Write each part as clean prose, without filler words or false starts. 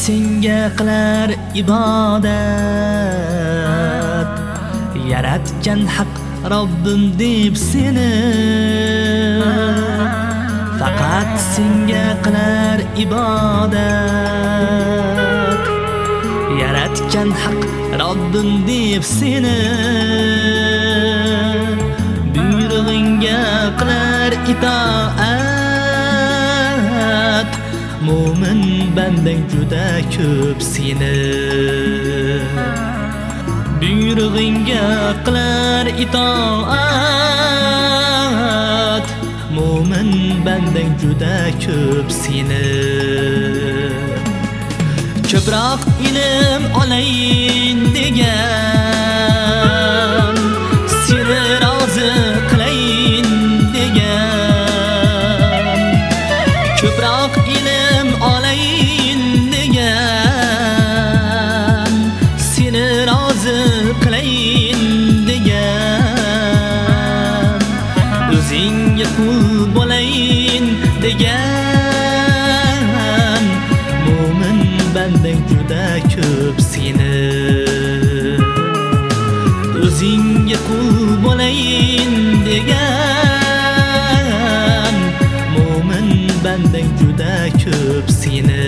senga qilar ibodat, yaratgan haq Robbim deb seni. Faqat senga qilar ibodat, yaratgan haq Robbim deb seni. Buyrug'ingga qilar itoat, mo'min bandang juda ko'p seni. Buyrug'ingga qilar itoat, mo'min bandang juda ko'p seni. Ko'proq ilm olayin degan, seni rozi qilayin degan. Ko'proq ilm olayin degan, seni rozi qilayin degan. O'zingga qul bo'layin degan, mo'min bandang juda ko'p seni. O'zingga qul bo'layin degan, mo'min bandang juda ko'p seni.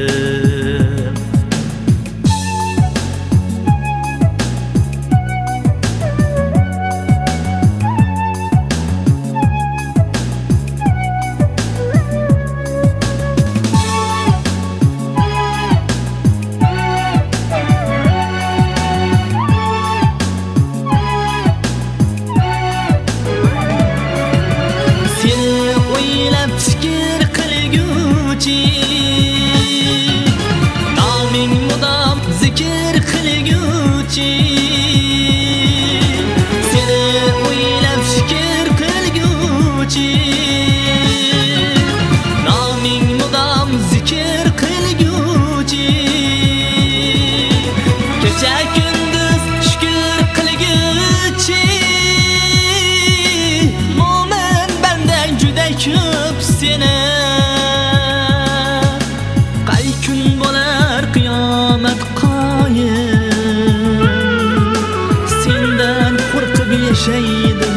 Fikir qilguchi, noming mudom zikr qilguchi. Seni o'ylab fikr qilguchi, noming mudom zikr qilguchi. Kecha kunduz shukr qilguchi, mo'min bandang juda ko'p seni. Qay kun bo'lar qiyomat qoyim, sendan qo'rqib yashaydi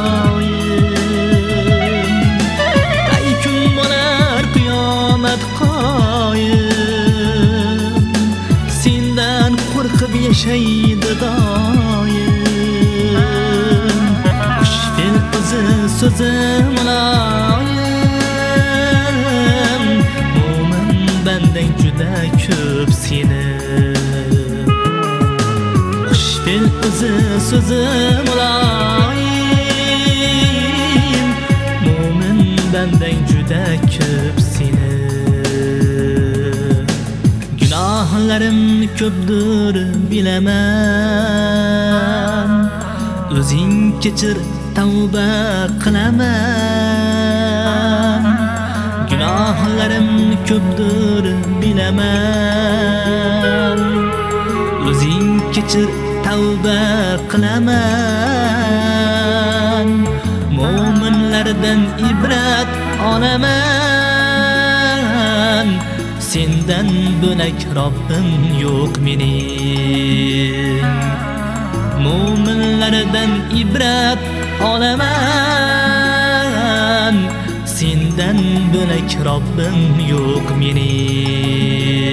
doim. Qay kun bo'lar qiyomat qoyim, sendan qo'rqib yashaydi doim. Xush fil o'zi so'zi muloyim, mo'min bandang juda ko'p seni. Xush fil o'zi so'zi muloyim, mo'min bandang juda ko'p seni. Gunohlarim ko'pdir bilaman, o'zing kechir tavba qilaman. Gunohlarim ko'pdir bilaman, o'zing kechir tavba qilaman. Mo'minlardan ibrat olaman, sendan bo'lak Robbim yo'q mening. Mo'minlardan ibrat olaman, sendan bo'lak Robbim yo'q mening.